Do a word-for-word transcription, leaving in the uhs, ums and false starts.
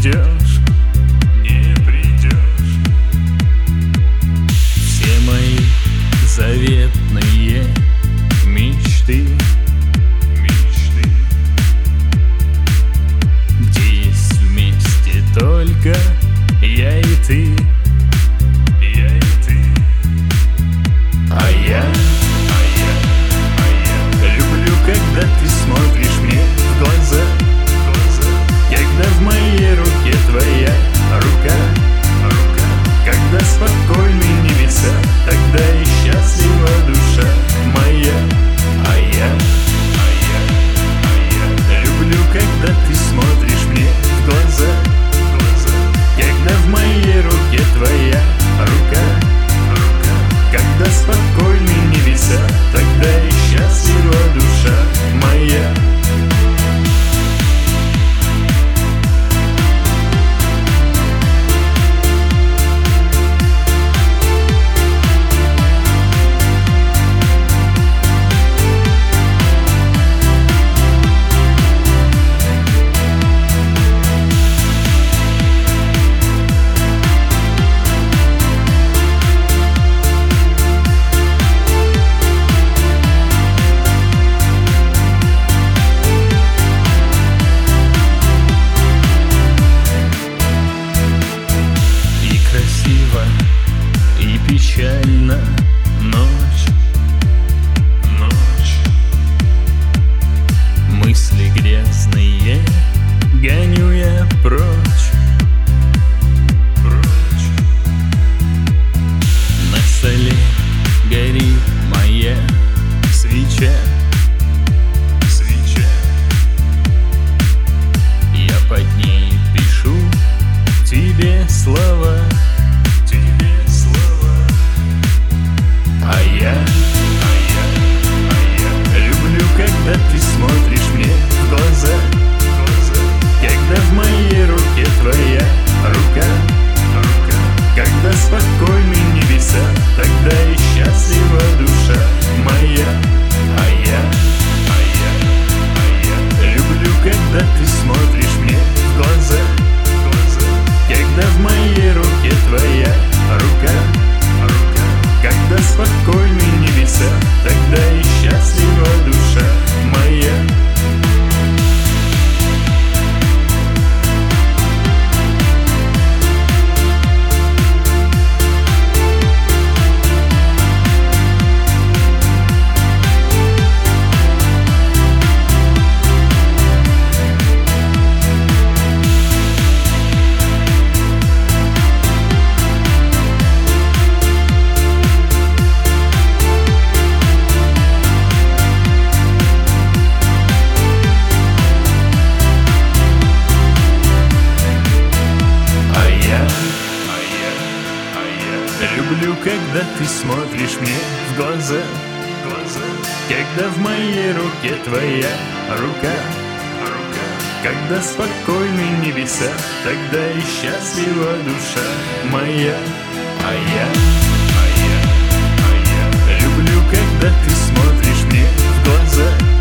придешь, не придешь. Все мои заветные мечты, мечты, где есть вместе только я и ты, я и ты. А я, а я, а я люблю, когда ты смотришь мне в глаза, в глаза. Когда в моей руке твоя рука, рука. Когда спокойны небеса, тогда и счастлива душа моя. А я, а я, а я люблю, когда ты смотришь мне в глаза, в глаза. Когда в моей руке твоя рука, рука. Когда спокойны небеса, тогда и счастлива душа моя. И печально ночь, ночь. Мысли грязные гоню я прочь, прочь. На столе горит моя свеча, свеча. Я под ней пишу тебе слова, тебе слова. А я, а я, а я люблю, когда ты смотришь мне в глаза, в глаза. Когда в моей руке твоя рука, рука. Когда спокойны небеса, тогда и счастлива душа моя. А я, а я, а я люблю, когда ты смотришь мне в глаза, в глаза. Когда в моей руке твоя рука, рука. Когда спокойны небеса, тогда и счастлива душа моя. Люблю, когда ты смотришь мне в глаза, в глаза. Когда в моей руке твоя рука, рука. Когда спокойны небеса, тогда и счастлива душа моя. А я, а я, а я люблю, когда ты смотришь мне в глаза.